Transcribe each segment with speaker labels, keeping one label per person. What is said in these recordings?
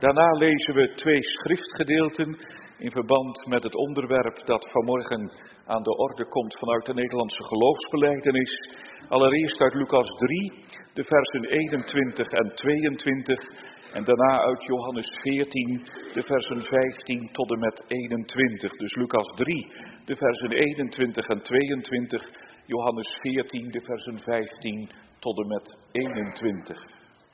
Speaker 1: Daarna lezen we 2 schriftgedeelten in verband met het onderwerp dat vanmorgen aan de orde komt vanuit de Nederlandse geloofsbelijdenis. Allereerst uit Lucas 3, de versen 21 en 22 en daarna uit Johannes 14, de versen 15 tot en met 21. Dus Lucas 3, de versen 21 en 22, Johannes 14, de versen 15 tot en met 21.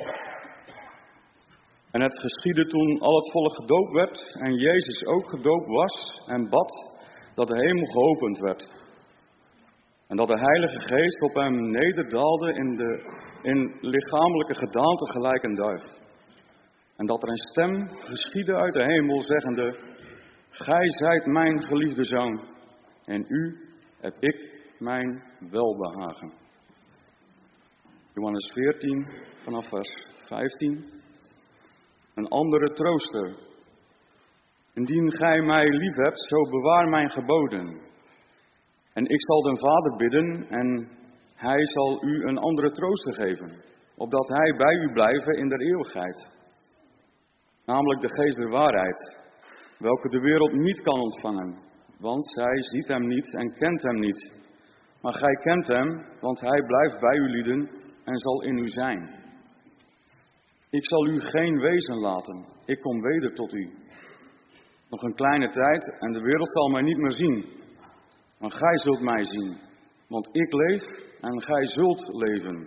Speaker 2: En het geschiedde toen al het volk gedoopt werd en Jezus ook gedoopt was en bad, dat de hemel geopend werd. En dat de Heilige Geest op hem nederdaalde in lichamelijke gedaante gelijk een duif. En dat er een stem geschiedde uit de hemel, zeggende: Gij zijt mijn geliefde Zoon, en u heb ik mijn welbehagen. Johannes 14, vanaf vers 15. Een andere trooster. Indien gij mij lief hebt, zo bewaar mijn geboden. En ik zal den Vader bidden, en hij zal u een andere trooster geven, opdat hij bij u blijven in der eeuwigheid. Namelijk de geest der waarheid, welke de wereld niet kan ontvangen, want zij ziet hem niet en kent hem niet. Maar gij kent hem, want hij blijft bij u lieden en zal in u zijn. Ik zal u geen wezen laten, ik kom weder tot u. Nog een kleine tijd en de wereld zal mij niet meer zien. Maar gij zult mij zien, want ik leef en gij zult leven.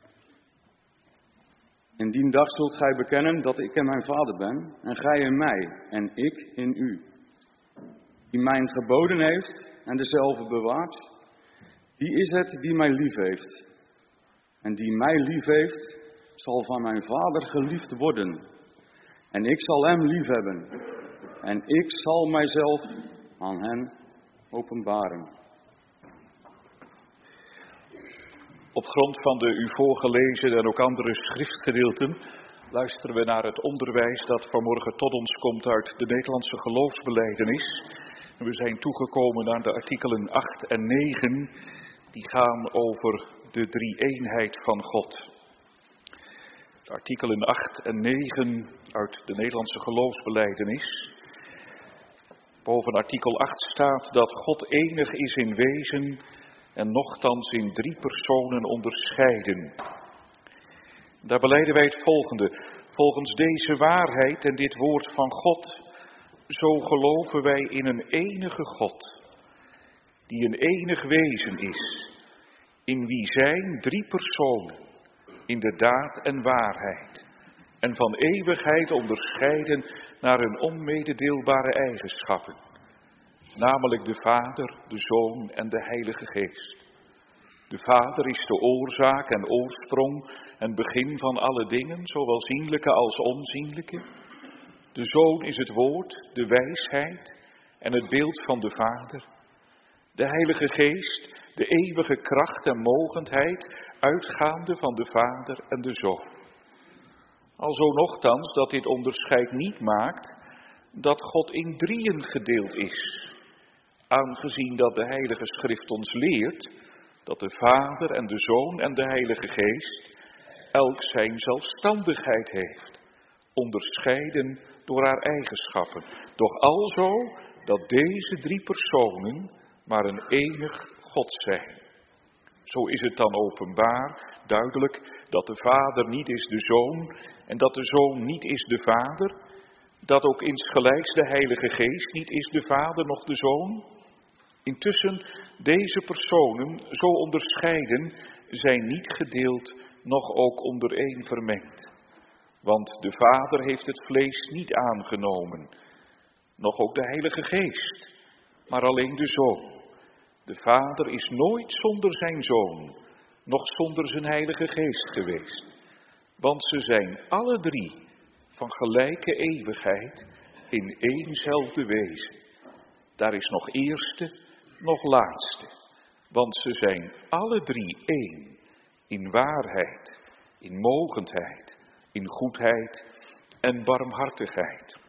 Speaker 2: In die dag zult gij bekennen dat ik in mijn Vader ben, en gij in mij, en ik in u. Die mijn geboden heeft en dezelfde bewaart, die is het die mij lief heeft. En die mij lief heeft, zal van mijn Vader geliefd worden. En ik zal hem lief hebben. En ik zal mijzelf aan hem openbaren.
Speaker 1: Op grond van de u voorgelezen en ook andere schriftgedeelten luisteren we naar het onderwijs dat vanmorgen tot ons komt uit de Nederlandse geloofsbelijdenis. En we zijn toegekomen aan de artikelen 8 en 9, die gaan over de drie-eenheid van God. De artikelen 8 en 9 uit de Nederlandse geloofsbelijdenis. Boven artikel 8 staat dat God enig is in wezen en nochtans in 3 personen onderscheiden. Daar belijden wij het volgende. Volgens deze waarheid en dit woord van God, zo geloven wij in een enige God, die een enig wezen is, in wie zijn 3 personen, in de daad en waarheid, en van eeuwigheid onderscheiden naar hun onmededeelbare eigenschappen, namelijk de Vader, de Zoon en de Heilige Geest. De Vader is de oorzaak en oorsprong en begin van alle dingen, zowel zienlijke als onzienlijke. De Zoon is het woord, de wijsheid en het beeld van de Vader. De Heilige Geest, de eeuwige kracht en mogendheid, uitgaande van de Vader en de Zoon. Alzo nochtans dat dit onderscheid niet maakt dat God in 3 gedeeld is, aangezien dat de Heilige Schrift ons leert dat de Vader en de Zoon en de Heilige Geest elk zijn zelfstandigheid heeft, onderscheiden door haar eigenschappen, doch alzo dat deze 3 personen maar een enig God zijn. Zo is het dan openbaar, duidelijk, dat de Vader niet is de Zoon en dat de Zoon niet is de Vader, dat ook insgelijks de Heilige Geest niet is de Vader noch de Zoon. Intussen, deze personen, zo onderscheiden, zijn niet gedeeld, noch ook ondereen vermengd. Want de Vader heeft het vlees niet aangenomen, noch ook de Heilige Geest, maar alleen de Zoon. De Vader is nooit zonder zijn Zoon, noch zonder zijn Heilige Geest geweest. Want ze zijn alle 3 van gelijke eeuwigheid in éénzelfde wezen. Daar is nog eerste, nog laatste. Want ze zijn alle 3 één in waarheid, in mogendheid, in goedheid en barmhartigheid.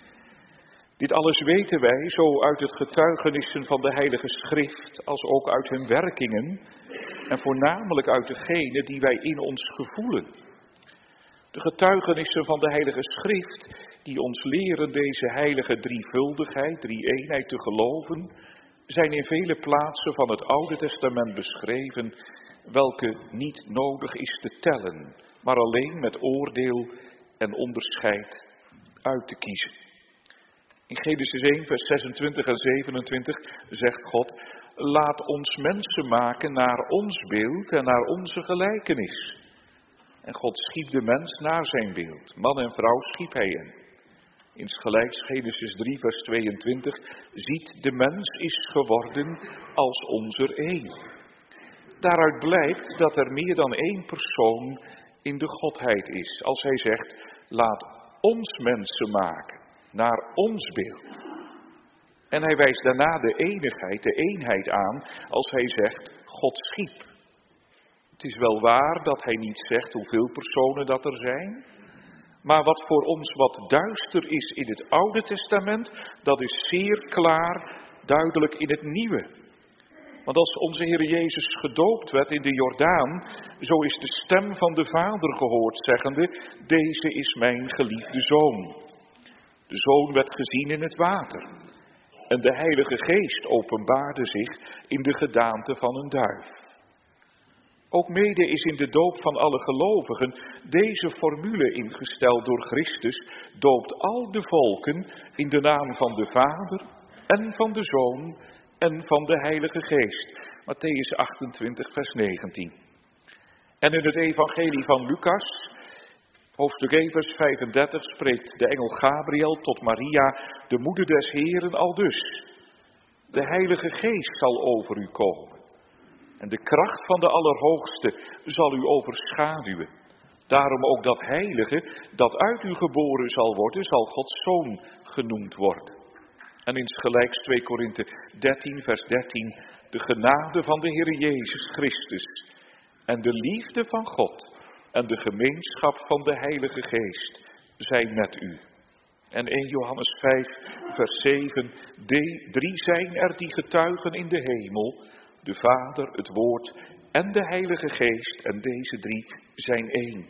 Speaker 1: Dit alles weten wij zo uit het getuigenissen van de Heilige Schrift als ook uit hun werkingen en voornamelijk uit degene die wij in ons gevoelen. De getuigenissen van de Heilige Schrift, die ons leren deze heilige drievuldigheid, drie-eenheid te geloven, zijn in vele plaatsen van het Oude Testament beschreven, welke niet nodig is te tellen, maar alleen met oordeel en onderscheid uit te kiezen. In Genesis 1, vers 26 en 27 zegt God: laat ons mensen maken naar ons beeld en naar onze gelijkenis. En God schiep de mens naar zijn beeld. Man en vrouw schiep hij hen. Insgelijks Genesis 3, vers 22, ziet de mens is geworden als ons er één. Daaruit blijkt dat er meer dan één persoon in de Godheid is. Als hij zegt, laat ons mensen maken, naar ons beeld. En hij wijst daarna de enigheid, de eenheid aan, als hij zegt, God schiep. Het is wel waar dat hij niet zegt hoeveel personen dat er zijn. Maar wat voor ons wat duister is in het Oude Testament, dat is zeer klaar, duidelijk in het Nieuwe. Want als onze Heer Jezus gedoopt werd in de Jordaan, zo is de stem van de Vader gehoord, zeggende, deze is mijn geliefde Zoon. De Zoon werd gezien in het water. En de Heilige Geest openbaarde zich in de gedaante van een duif. Ook mede is in de doop van alle gelovigen deze formule ingesteld door Christus, doopt al de volken in de naam van de Vader en van de Zoon en van de Heilige Geest. Mattheüs 28, vers 19. En in het evangelie van Lucas, hoofdstuk 1, vers 35, spreekt de engel Gabriel tot Maria, de moeder des Heeren, aldus: de Heilige Geest zal over u komen. En de kracht van de Allerhoogste zal u overschaduwen. Daarom ook dat heilige dat uit u geboren zal worden, zal Gods Zoon genoemd worden. En insgelijks 2 Korinthe 13, vers 13. De genade van de Heer Jezus Christus en de liefde van God en de gemeenschap van de Heilige Geest zijn met u. En 1 Johannes 5, vers 7. 3 zijn er die getuigen in de hemel, de Vader, het Woord en de Heilige Geest, en deze 3 zijn één.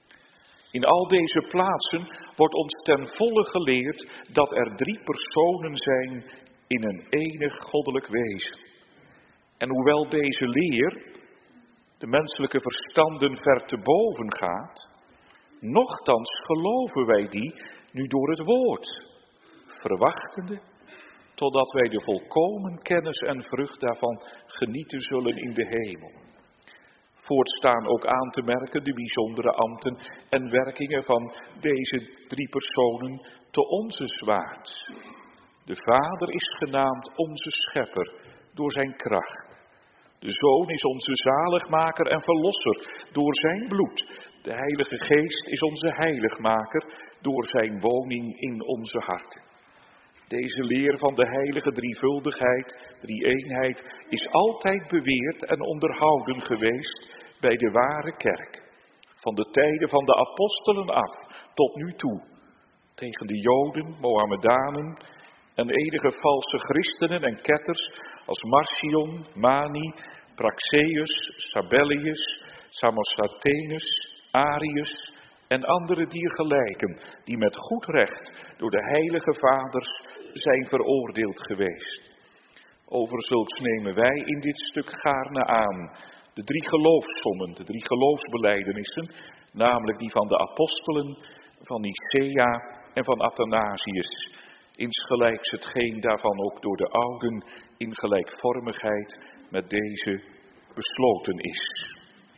Speaker 1: In al deze plaatsen wordt ons ten volle geleerd dat er 3 personen zijn in een enig goddelijk wezen. En hoewel deze leer de menselijke verstanden ver te boven gaat, nochtans geloven wij die nu door het woord, verwachtende totdat wij de volkomen kennis en vrucht daarvan genieten zullen in de hemel. Voortstaan ook aan te merken de bijzondere ambten en werkingen van deze 3 personen te onzeswaarts. De Vader is genaamd onze Schepper door zijn kracht. De Zoon is onze zaligmaker en verlosser door zijn bloed. De Heilige Geest is onze heiligmaker door zijn woning in onze harten. Deze leer van de heilige drievuldigheid, drie-eenheid, is altijd beweerd en onderhouden geweest bij de ware kerk. Van de tijden van de apostelen af tot nu toe. Tegen de Joden, Mohammedanen en enige valse christenen en ketters als Marcion, Mani, Praxeus, Sabellius, Samosathenus, Arius en andere diergelijken, die met goed recht door de heilige vaders zijn veroordeeld geweest. Over zulks nemen wij in dit stuk gaarne aan de 3 geloofssommen, de 3 geloofsbelijdenissen, namelijk die van de apostelen, van Nicea en van Athanasius. Insgelijks hetgeen daarvan ook door de ouden in gelijkvormigheid met deze besloten is.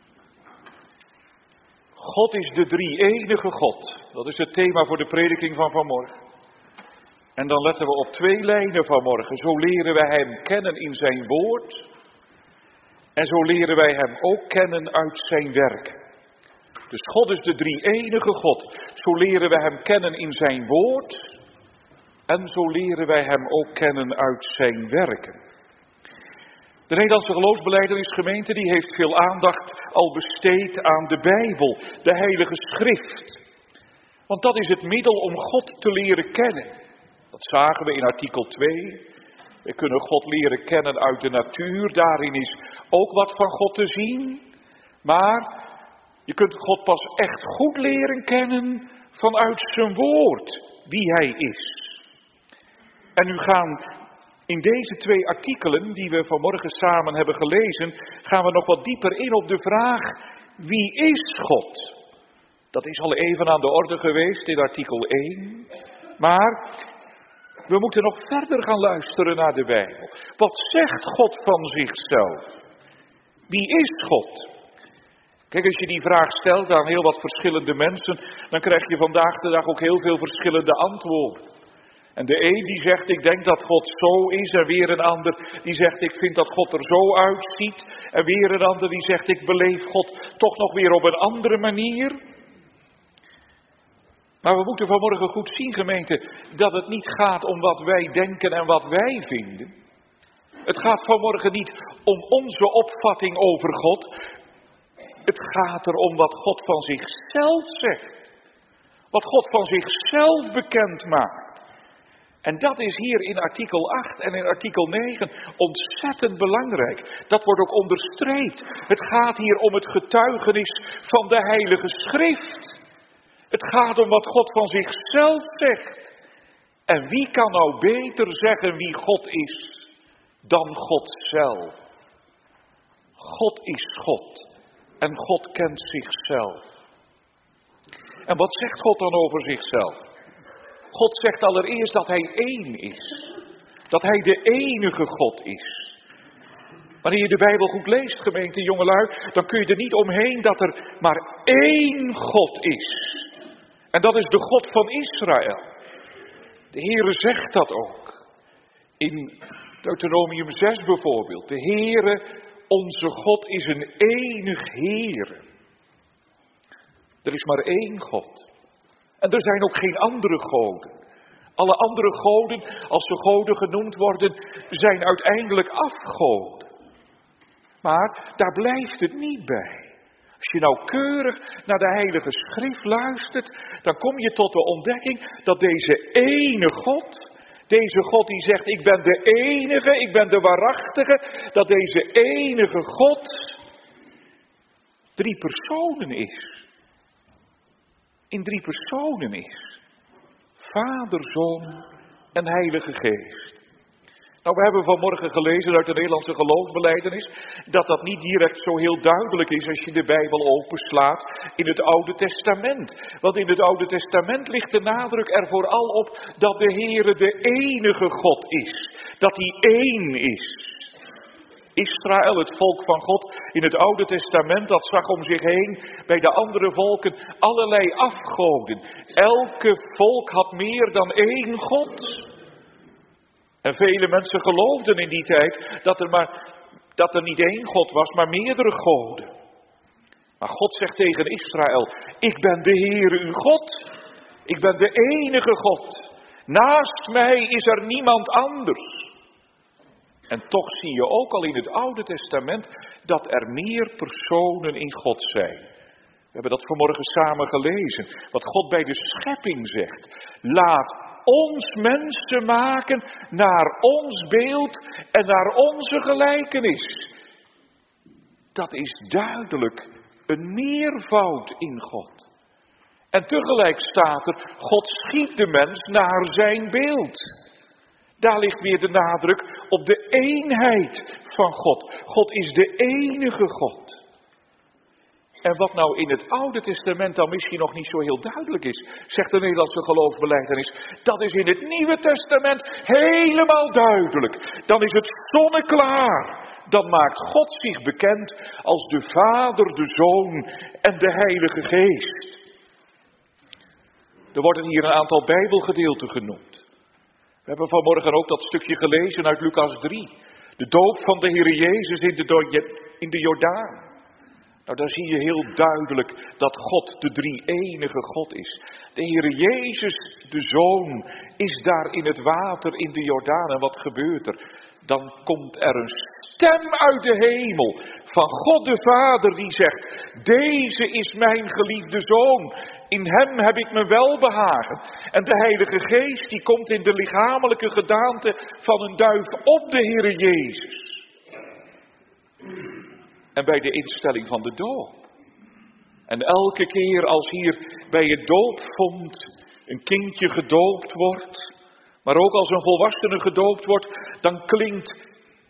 Speaker 1: God is de drie-enige God. Dat is het thema voor de prediking van vanmorgen. En dan letten we op 2 lijnen vanmorgen. Zo leren wij hem kennen in zijn woord. En zo leren wij hem ook kennen uit zijn werk. Dus God is de drie-enige God. Zo leren wij hem kennen in zijn woord. En zo leren wij hem ook kennen uit zijn werken. De Nederlandse geloofsbelijdenisgemeente die heeft veel aandacht al besteed aan de Bijbel, de Heilige Schrift. Want dat is het middel om God te leren kennen. Dat zagen we in artikel 2. We kunnen God leren kennen uit de natuur. Daarin is ook wat van God te zien. Maar Je kunt God pas echt goed leren kennen vanuit zijn woord, wie hij is. En nu gaan in deze 2 artikelen die we vanmorgen samen hebben gelezen, gaan we nog wat dieper in op de vraag, wie is God? Dat is al even aan de orde geweest in artikel 1. Maar we moeten nog verder gaan luisteren naar de Bijbel. Wat zegt God van zichzelf? Wie is God? Kijk, als je die vraag stelt aan heel wat verschillende mensen, dan krijg je vandaag de dag ook heel veel verschillende antwoorden. En de een die zegt, ik denk dat God zo is, en weer een ander die zegt, ik vind dat God er zo uitziet. En weer een ander die zegt, ik beleef God toch nog weer op een andere manier. Maar we moeten vanmorgen goed zien, gemeente, dat het niet gaat om wat wij denken en wat wij vinden. Het gaat vanmorgen niet om onze opvatting over God. Het gaat erom wat God van zichzelf zegt. Wat God van zichzelf bekend maakt. En dat is hier in artikel 8 en in artikel 9 ontzettend belangrijk. Dat wordt ook onderstreept. Het gaat hier om het getuigenis van de Heilige Schrift. Het gaat om wat God van zichzelf zegt. En wie kan nou beter zeggen wie God is dan God zelf? God is God. En God kent zichzelf. En wat zegt God dan over zichzelf? God zegt allereerst dat hij één is. Dat hij de enige God is. Wanneer je de Bijbel goed leest, gemeente, jongelui, dan kun je er niet omheen dat er maar één God is. En dat is de God van Israël. De Heere zegt dat ook. In Deuteronomium 6 bijvoorbeeld. De Heere, onze God, is een enig Heere. Er is maar één God. En er zijn ook geen andere goden. Alle andere goden, als ze goden genoemd worden, zijn uiteindelijk afgoden. Maar daar blijft het niet bij. Als je nauwkeurig naar de Heilige Schrift luistert, dan kom je tot de ontdekking dat deze ene God die zegt, ik ben de enige, ik ben de waarachtige, dat deze enige God 3 personen is. In 3 personen is. Vader, Zoon en Heilige Geest. Nou, we hebben vanmorgen gelezen uit de Nederlandse geloofsbelijdenis dat dat niet direct zo heel duidelijk is als je de Bijbel openslaat in het Oude Testament. Want in het Oude Testament ligt de nadruk er vooral op dat de Heere de enige God is. Dat hij één is. Israël, het volk van God in het Oude Testament, dat zag om zich heen bij de andere volken allerlei afgoden. Elke volk had meer dan één God. En vele mensen geloofden in die tijd dat er niet één God was, maar meerdere goden. Maar God zegt tegen Israël, ik ben de Heere uw God. Ik ben de enige God. Naast mij is er niemand anders. En toch zie je ook al in het Oude Testament dat er meer personen in God zijn. We hebben dat vanmorgen samen gelezen. Wat God bij de schepping zegt. Laat ons mensen maken naar ons beeld en naar onze gelijkenis. Dat is duidelijk een meervoud in God. En tegelijk staat er, God schiep de mens naar zijn beeld. Daar ligt weer de nadruk op de eenheid van God. God is de enige God. En wat nou in het Oude Testament dan misschien nog niet zo heel duidelijk is, zegt de Nederlandse geloofsbelijdenis, dat is in het Nieuwe Testament helemaal duidelijk. Dan is het zonneklaar. Dan maakt God zich bekend als de Vader, de Zoon en de Heilige Geest. Er worden hier een aantal Bijbelgedeelten genoemd. We hebben vanmorgen ook dat stukje gelezen uit Lucas 3. De doop van de Heer Jezus in de Jordaan. Nou, daar zie je heel duidelijk dat God de drie-enige God is. De Heer Jezus, de Zoon, is daar in het water in de Jordaan. En wat gebeurt er? Dan komt er een stem uit de hemel van God de Vader die zegt, deze is mijn geliefde Zoon. In hem heb ik me welbehagen. En de Heilige Geest die komt in de lichamelijke gedaante van een duif op de Heer Jezus. En bij de instelling van de doop. En elke keer als hier bij het doopvond een kindje gedoopt wordt, maar ook als een volwassene gedoopt wordt, dan klinkt: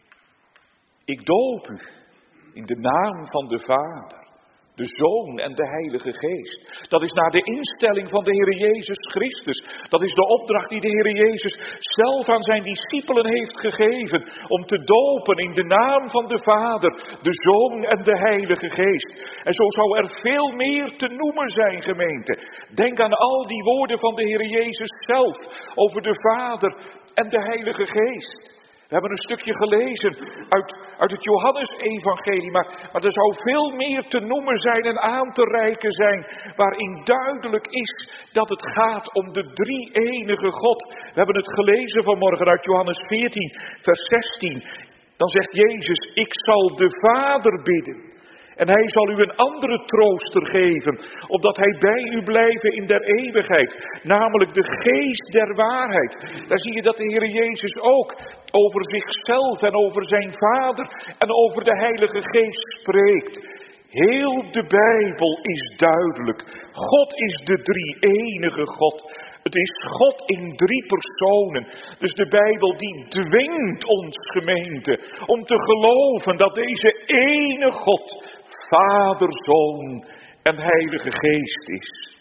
Speaker 1: ik doop u in de naam van de Vader, de Zoon en de Heilige Geest. Dat is naar de instelling van de Heer Jezus Christus. Dat is de opdracht die de Heer Jezus zelf aan zijn discipelen heeft gegeven. Om te dopen in de naam van de Vader, de Zoon en de Heilige Geest. En zo zou er veel meer te noemen zijn, gemeente. Denk aan al die woorden van de Heer Jezus zelf over de Vader en de Heilige Geest. We hebben een stukje gelezen uit het Johannesevangelie, maar er zou veel meer te noemen zijn en aan te reiken zijn, waarin duidelijk is dat het gaat om de drie-enige God. We hebben het gelezen vanmorgen uit Johannes 14, vers 16. Dan zegt Jezus: ik zal de Vader bidden. En hij zal u een andere trooster geven, opdat hij bij u blijven in der eeuwigheid. Namelijk de geest der waarheid. Daar zie je dat de Heer Jezus ook over zichzelf en over zijn Vader en over de Heilige Geest spreekt. Heel de Bijbel is duidelijk. God is de drie-enige God. Het is God in drie personen. Dus de Bijbel die dwingt ons, gemeente, om te geloven dat deze ene God Vader, Zoon en Heilige Geest is.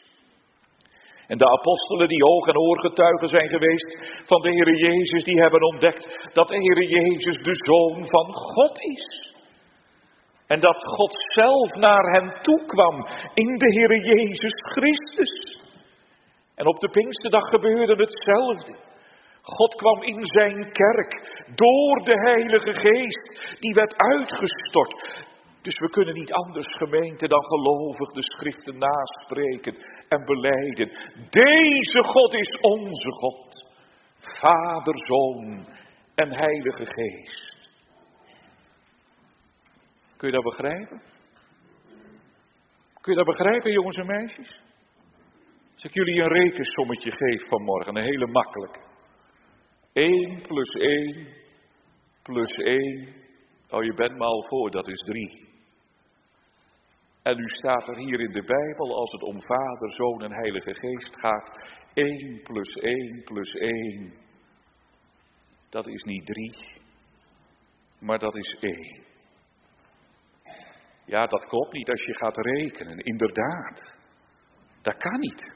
Speaker 1: En de apostelen die oog- en oorgetuigen zijn geweest van de Heer Jezus, die hebben ontdekt dat de Heer Jezus de Zoon van God is. En dat God zelf naar hen toekwam in de Heer Jezus Christus. En op de Pinksterdag gebeurde hetzelfde. God kwam in zijn kerk door de Heilige Geest, die werd uitgestort. Dus we kunnen niet anders, gemeente, dan gelovig de schriften naspreken en belijden. Deze God is onze God. Vader, Zoon en Heilige Geest. Kun je dat begrijpen? Kun je dat begrijpen, jongens en meisjes? Als ik jullie een rekensommetje geef vanmorgen, een hele makkelijke. 1 plus 1 plus 1. Oh, je bent me al voor, dat is 3. En nu staat er hier in de Bijbel, als het om Vader, Zoon en Heilige Geest gaat, 1 plus 1 plus 1. Dat is niet 3, maar dat is 1. Ja, dat klopt niet als je gaat rekenen, inderdaad. Dat kan niet.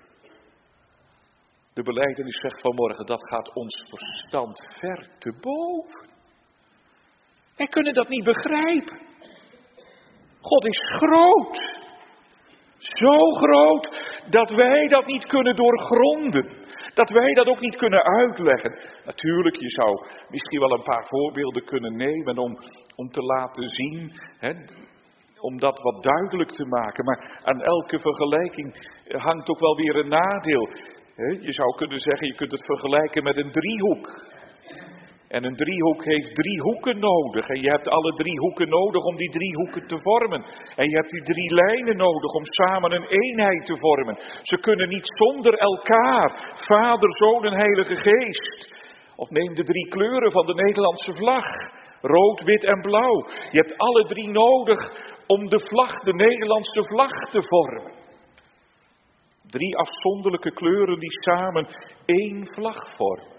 Speaker 1: De belijdenis zegt vanmorgen, dat gaat ons verstand ver te boven. Wij kunnen dat niet begrijpen. God is groot. Zo groot dat wij dat niet kunnen doorgronden. Dat wij dat ook niet kunnen uitleggen. Natuurlijk, je zou misschien wel een paar voorbeelden kunnen nemen om te laten zien, om dat wat duidelijk te maken. Maar aan elke vergelijking hangt ook wel weer een nadeel. Je zou kunnen zeggen, je kunt het vergelijken met een driehoek. En een driehoek heeft 3 hoeken nodig. En je hebt alle 3 hoeken nodig om die 3 hoeken te vormen. En je hebt die 3 lijnen nodig om samen een eenheid te vormen. Ze kunnen niet zonder elkaar. Vader, Zoon en Heilige Geest. Of neem de 3 kleuren van de Nederlandse vlag. Rood, wit en blauw. Je hebt alle 3 nodig om de vlag, de Nederlandse vlag te vormen. 3 afzonderlijke kleuren die samen 1 vlag vormen.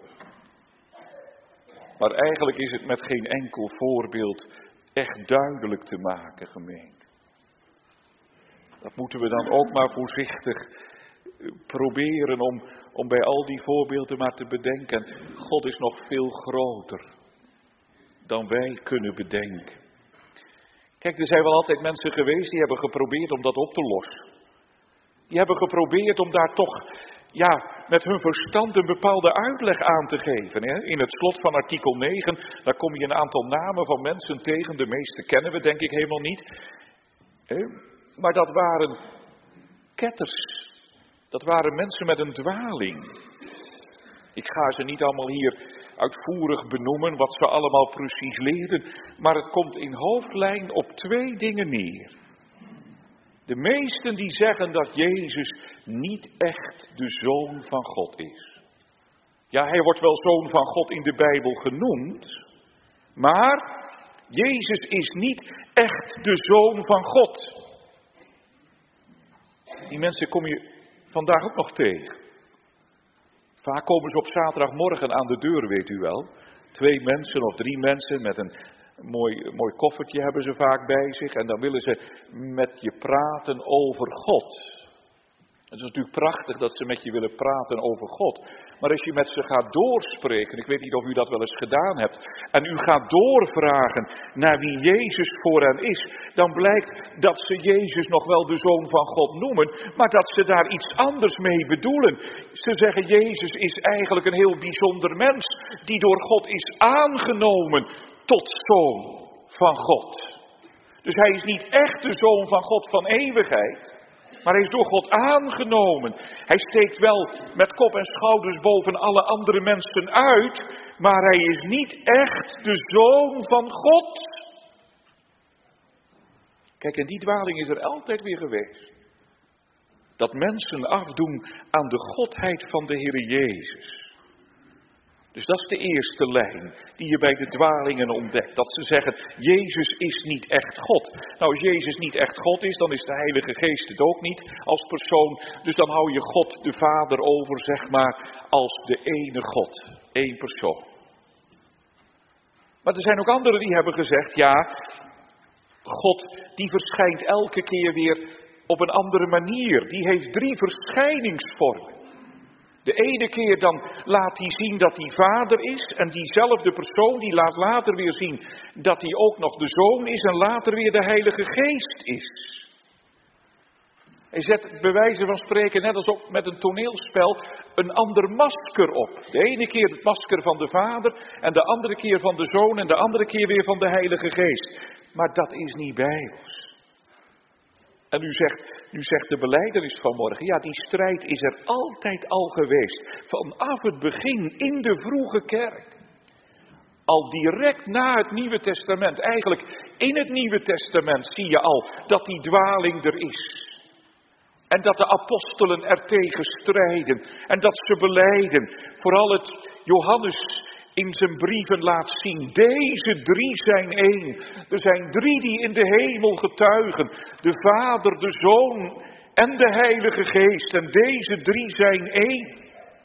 Speaker 1: Maar eigenlijk is het met geen enkel voorbeeld echt duidelijk te maken, gemeente. Dat moeten we dan ook maar voorzichtig proberen om bij al die voorbeelden maar te bedenken. God is nog veel groter dan wij kunnen bedenken. Kijk, er zijn wel altijd mensen geweest die hebben geprobeerd om dat op te lossen. Die hebben geprobeerd om daar toch, met hun verstand een bepaalde uitleg aan te geven. In het slot van artikel 9, daar kom je een aantal namen van mensen tegen. De meeste kennen we denk ik helemaal niet. Maar dat waren ketters. Dat waren mensen met een dwaling. Ik ga ze niet allemaal hier uitvoerig benoemen wat ze allemaal precies leerden. Maar het komt in hoofdlijn op 2 dingen neer. De meesten die zeggen dat Jezus niet echt de Zoon van God is. Ja, hij wordt wel Zoon van God in de Bijbel genoemd. Maar Jezus is niet echt de Zoon van God. Die mensen kom je vandaag ook nog tegen. Vaak komen ze op zaterdagmorgen aan de deur, weet u wel. 2 mensen of 3 mensen met een mooi koffertje hebben ze vaak bij zich. En dan willen ze met je praten over God. Het is natuurlijk prachtig dat ze met je willen praten over God. Maar als je met ze gaat doorspreken, ik weet niet of u dat wel eens gedaan hebt, en u gaat doorvragen naar wie Jezus voor hen is, dan blijkt dat ze Jezus nog wel de Zoon van God noemen, maar dat ze daar iets anders mee bedoelen. Ze zeggen Jezus is eigenlijk een heel bijzonder mens, die door God is aangenomen tot Zoon van God. Dus hij is niet echt de Zoon van God van eeuwigheid. Maar hij is door God aangenomen. Hij steekt wel met kop en schouders boven alle andere mensen uit. Maar hij is niet echt de Zoon van God. Kijk, en die dwaling is er altijd weer geweest. Dat mensen afdoen aan de godheid van de Heer Jezus. Dus dat is de eerste lijn die je bij de dwalingen ontdekt. Dat ze zeggen, Jezus is niet echt God. Nou, als Jezus niet echt God is, dan is de Heilige Geest het ook niet als persoon. Dus dan hou je God de Vader over, zeg maar, als de ene God. 1 persoon. Maar er zijn ook anderen die hebben gezegd, ja, God die verschijnt elke keer weer op een andere manier. Die heeft 3 verschijningsvormen. De ene keer dan laat hij zien dat hij vader is en diezelfde persoon die laat later weer zien dat hij ook nog de Zoon is en later weer de Heilige Geest is. Hij zet bij wijze van spreken, net als ook met een toneelspel, een ander masker op. De ene keer het masker van de Vader en de andere keer van de Zoon en de andere keer weer van de Heilige Geest. Maar dat is niet bijbels. En u zegt de belijdenis vanmorgen, ja, die strijd is er altijd al geweest. Vanaf het begin in de vroege kerk. Al direct na het Nieuwe Testament, eigenlijk in het Nieuwe Testament zie je al dat die dwaling er is. En dat de apostelen er tegen strijden en dat ze belijden. Vooral het Johannes in zijn brieven laat zien, deze 3 zijn 1. Er zijn 3 die in de hemel getuigen. De Vader, de Zoon en de Heilige Geest. En deze 3 zijn 1.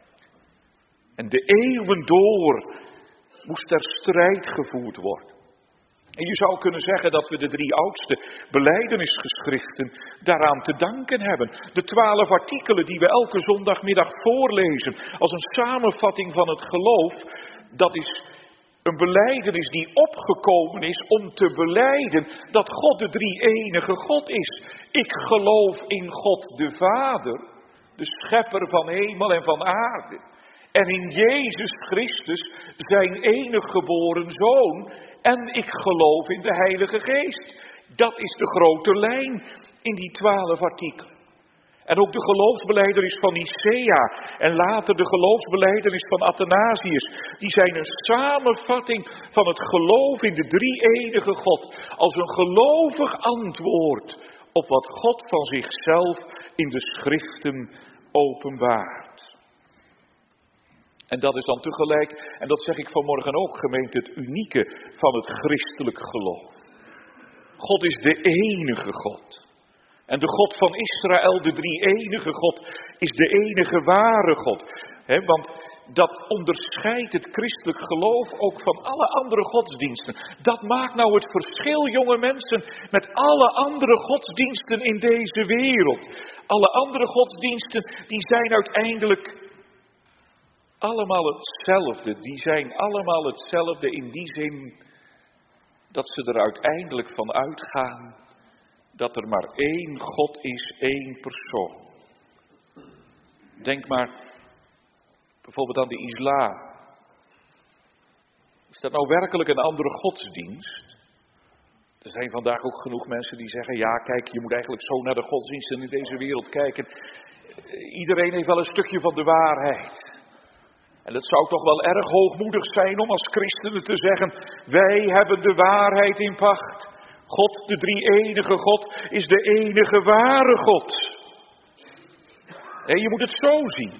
Speaker 1: En de eeuwen door moest er strijd gevoerd worden. En je zou kunnen zeggen dat we de 3 oudste belijdenisgeschriften daaraan te danken hebben. De 12 artikelen die we elke zondagmiddag voorlezen als een samenvatting van het geloof. Dat is een belijdenis die opgekomen is om te belijden dat God de 3-enige God is. Ik geloof in God de Vader, de schepper van hemel en van aarde. En in Jezus Christus, zijn enig geboren Zoon. En ik geloof in de Heilige Geest. Dat is de grote lijn in die 12 artikelen. En ook de geloofsbelijdenis van Nicea en later de geloofsbelijdenis van Athanasius. Die zijn een samenvatting van het geloof in de 3-enige God. Als een gelovig antwoord op wat God van zichzelf in de schriften openbaart. En dat is dan tegelijk, en dat zeg ik vanmorgen ook, gemeente, het unieke van het christelijk geloof. God is de enige God. En de God van Israël, de 3-enige God, is de enige ware God. Want dat onderscheidt het christelijk geloof ook van alle andere godsdiensten. Dat maakt nou het verschil, jonge mensen, met alle andere godsdiensten in deze wereld. Alle andere godsdiensten, die zijn uiteindelijk allemaal hetzelfde. Die zijn allemaal hetzelfde in die zin dat ze er uiteindelijk van uitgaan dat er maar 1 God is, 1 persoon. Denk maar bijvoorbeeld aan de islam. Is dat nou werkelijk een andere godsdienst? Er zijn vandaag ook genoeg mensen die zeggen, ja kijk, je moet eigenlijk zo naar de godsdiensten in deze wereld kijken. Iedereen heeft wel een stukje van de waarheid. En het zou toch wel erg hoogmoedig zijn om als christenen te zeggen, wij hebben de waarheid in pacht. God, de 3-enige God, is de enige ware God. En je moet het zo zien.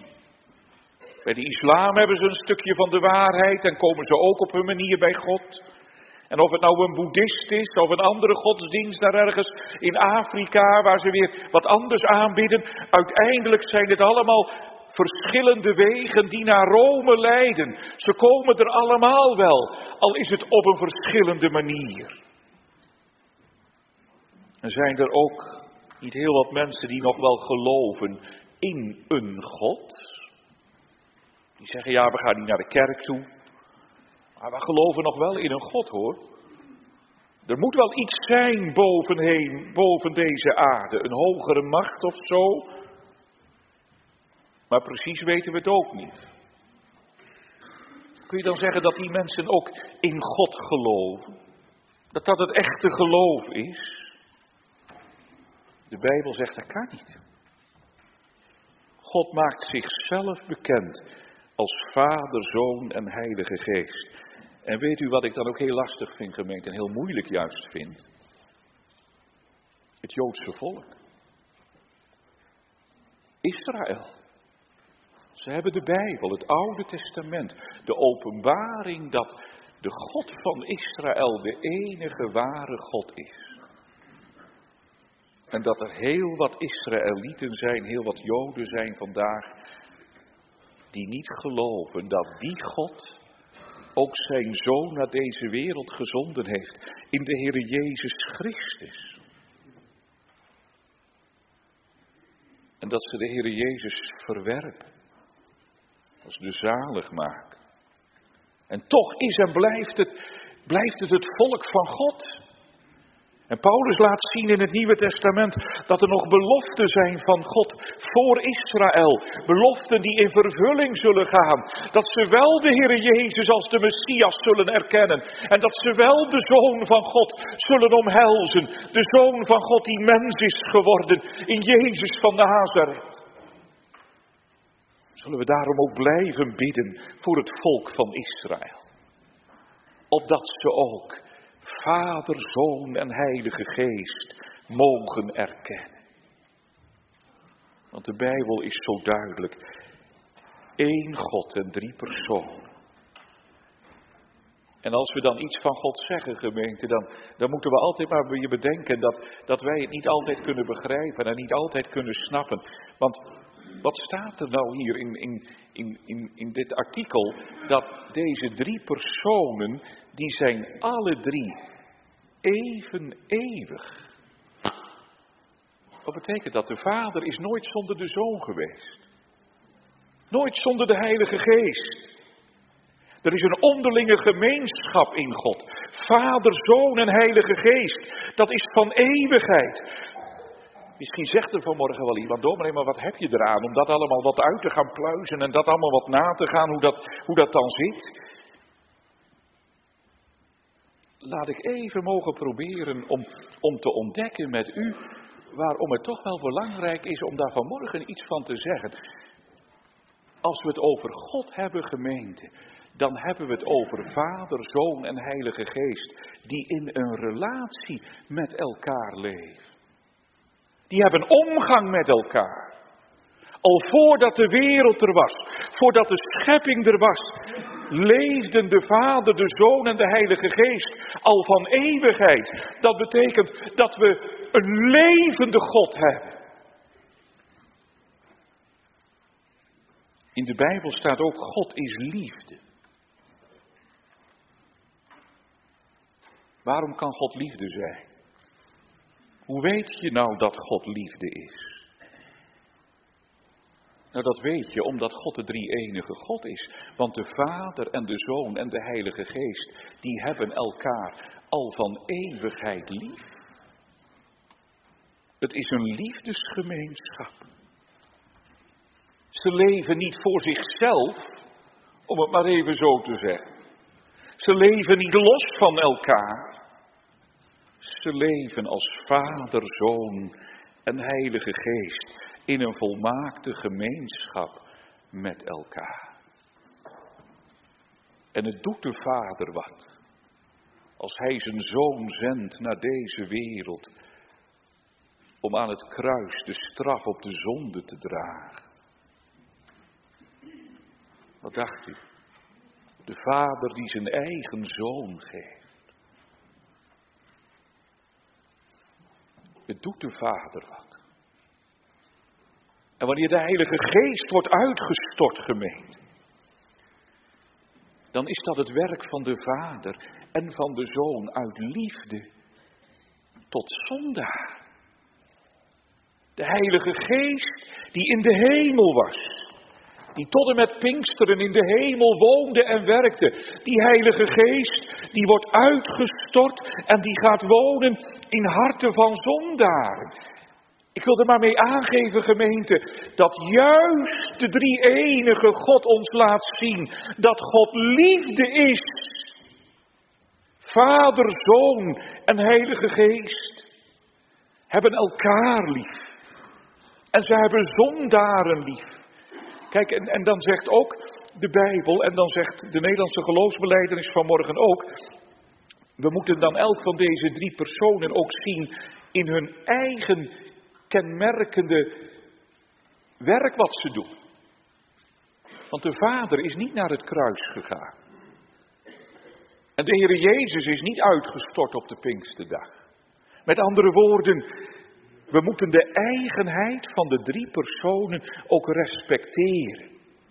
Speaker 1: Bij de islam hebben ze een stukje van de waarheid en komen ze ook op hun manier bij God. En of het nou een boeddhist is of een andere godsdienst daar ergens in Afrika waar ze weer wat anders aanbidden. Uiteindelijk zijn het allemaal verschillende wegen die naar Rome leiden. Ze komen er allemaal wel, al is het op een verschillende manier. En zijn er ook niet heel wat mensen die nog wel geloven in een God? Die zeggen, ja, we gaan niet naar de kerk toe. Maar we geloven nog wel in een God, hoor. Er moet wel iets zijn boven deze aarde. Een hogere macht of zo. Maar precies weten we het ook niet. Kun je dan zeggen dat die mensen ook in God geloven? Dat dat het echte geloof is? De Bijbel zegt dat kan niet. God maakt zichzelf bekend als Vader, Zoon en Heilige Geest. En weet u wat ik dan ook heel lastig vind, gemeente, en heel moeilijk juist vind? Het Joodse volk. Israël. Ze hebben de Bijbel, het Oude Testament, de openbaring dat de God van Israël de enige ware God is. En dat er heel wat Israëlieten zijn, heel wat Joden zijn vandaag, die niet geloven dat die God ook zijn Zoon naar deze wereld gezonden heeft, in de Heere Jezus Christus. En dat ze de Heere Jezus verwerpen, als de zaligmaker. En toch is en blijft het volk van God. En Paulus laat zien in het Nieuwe Testament dat er nog beloften zijn van God voor Israël. Beloften die in vervulling zullen gaan. Dat ze wel de Heere Jezus als de Messias zullen erkennen. En dat ze wel de Zoon van God zullen omhelzen. De Zoon van God die mens is geworden in Jezus van Nazareth. Zullen we daarom ook blijven bidden voor het volk van Israël. Opdat ze ook Vader, Zoon en Heilige Geest mogen erkennen. Want de Bijbel is zo duidelijk. 1 God en 3 personen. En als we dan iets van God zeggen, gemeente, dan moeten we altijd maar weer bedenken dat wij het niet altijd kunnen begrijpen en niet altijd kunnen snappen. Want wat staat er nou hier in dit artikel? Dat deze 3 personen, die zijn alle 3 even eeuwig. Wat betekent dat? De Vader is nooit zonder de Zoon geweest. Nooit zonder de Heilige Geest. Er is een onderlinge gemeenschap in God. Vader, Zoon en Heilige Geest. Dat is van eeuwigheid. Misschien zegt er vanmorgen wel iemand, dominee, maar wat heb je eraan om dat allemaal wat uit te gaan pluizen en dat allemaal wat na te gaan, hoe dat dan zit? Laat ik even mogen proberen om te ontdekken met u waarom het toch wel belangrijk is om daar vanmorgen iets van te zeggen. Als we het over God hebben, gemeente, dan hebben we het over Vader, Zoon en Heilige Geest, die in een relatie met elkaar leven. Die hebben omgang met elkaar. Al voordat de wereld er was, voordat de schepping er was, leefden de Vader, de Zoon en de Heilige Geest al van eeuwigheid. Dat betekent dat we een levende God hebben. In de Bijbel staat ook, God is liefde. Waarom kan God liefde zijn? Hoe weet je nou dat God liefde is? Nou, dat weet je omdat God de drie-enige God is. Want de Vader en de Zoon en de Heilige Geest, die hebben elkaar al van eeuwigheid lief. Het is een liefdesgemeenschap. Ze leven niet voor zichzelf, om het maar even zo te zeggen. Ze leven niet los van elkaar. Ze leven als Vader, Zoon en Heilige Geest in een volmaakte gemeenschap met elkaar. En het doet de Vader wat, als Hij zijn Zoon zendt naar deze wereld, om aan het kruis de straf op de zonde te dragen. Wat dacht u? De Vader die zijn eigen Zoon geeft. doet de Vader wat. En wanneer de Heilige Geest wordt uitgestort, gemeente, dan is dat het werk van de Vader en van de Zoon uit liefde tot zondaar. De Heilige Geest die in de hemel was, die tot en met Pinksteren in de hemel woonde en werkte. Die Heilige Geest die wordt uitgestort en die gaat wonen in harten van zondaren. Ik wil er maar mee aangeven, gemeente, dat juist de drie-enige God ons laat zien dat God liefde is. Vader, Zoon en Heilige Geest hebben elkaar lief. En ze hebben zondaren lief. Kijk, en dan zegt ook de Bijbel, en dan zegt de Nederlandse geloofsbelijdenis vanmorgen ook, we moeten dan elk van deze drie personen ook zien in hun eigen kenmerkende werk wat ze doen. Want de Vader is niet naar het kruis gegaan. En de Heere Jezus is niet uitgestort op de Pinksterdag. Met andere woorden, we moeten de eigenheid van de drie personen ook respecteren.